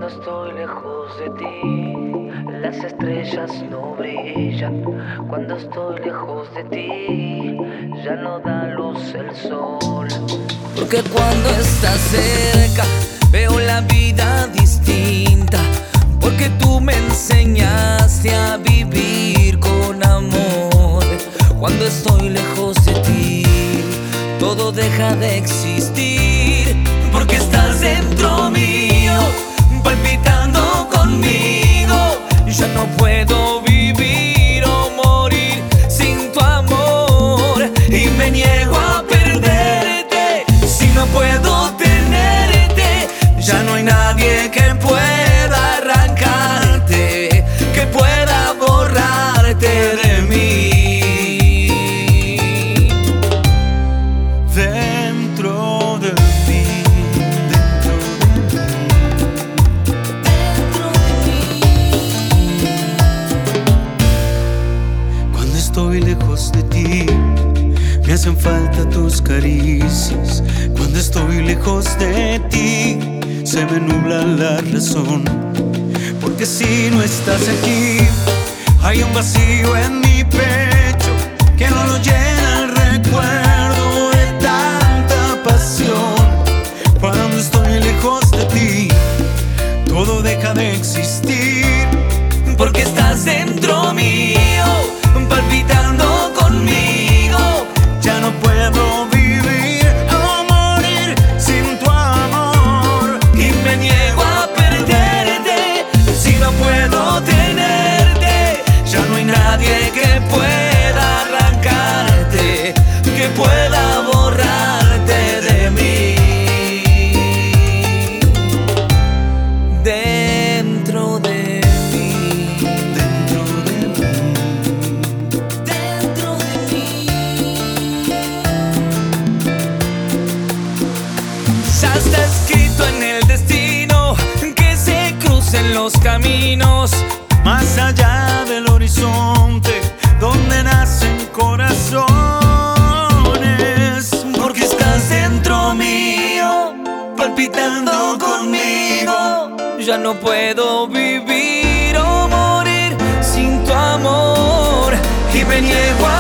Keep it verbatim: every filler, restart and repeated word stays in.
Cuando estoy lejos de ti, las estrellas no brillan. Cuando estoy lejos de ti, ya no da luz el sol. Porque cuando estás cerca, veo la vida distinta. Porque tú me enseñaste a vivir con amor. Cuando estoy lejos de ti, todo deja de existir. Porque estás dentro mío, palpitando conmigo. Ya no puedo vivir o morir sin tu amor. Y me niego a perderte si no puedo tenerte. Ya no hay nadie que pueda arrancarte, que pueda borrarte de mí. Dentro de mí, dentro de mí, cuando estoy lejos de ti, me hacen falta tus caricias. Cuando estoy lejos de ti, se me nubla la razón. Porque si no estás aquí, hay un vacío en mi pecho que no lo llena el recuerdo de tanta pasión. Cuando estoy lejos de ti, todo deja de existir. Porque estás dentro mío, palpitando conmigo. Ya no puedo vivir o morir sin tu amor. Y me niego a perderte si no puedo tenerte. Ya no hay nadie que pueda arrancarte, que pueda borrarte de mí. Dentro de mí, Dentro de mí, dentro de mí. Ya está escrito en el destino que se crucen los caminos. más allá del horizonte, donde nacen corazones. Porque estás dentro mío, palpitando conmigo. Ya no puedo vivir o morir sin tu amor. Y me niego a